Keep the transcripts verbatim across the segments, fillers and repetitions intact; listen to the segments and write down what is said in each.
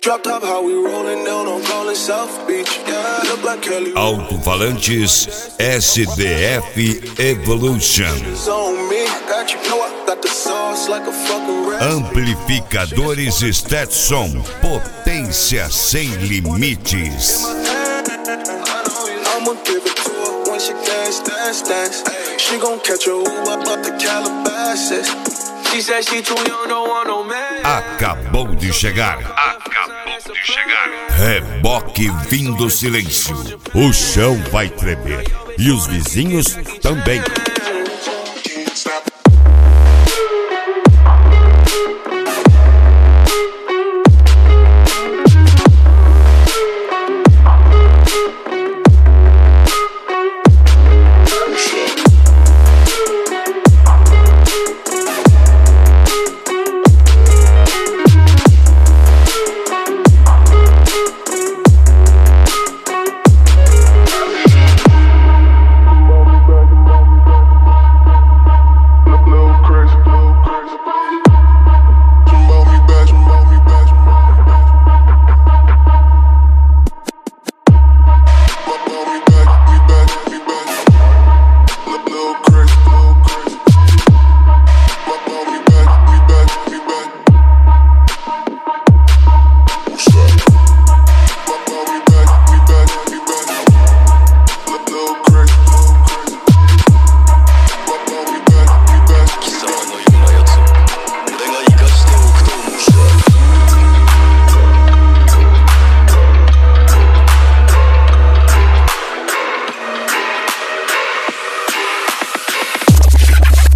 Alto-falantes S D F Evolution. Amplificadores Stetson, potência sem limites. Acabou de chegar. Acabou de chegar. Reboque vindo silêncio. O chão vai tremer e os vizinhos também.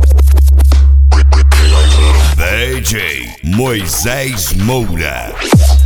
D J Moisés Moura.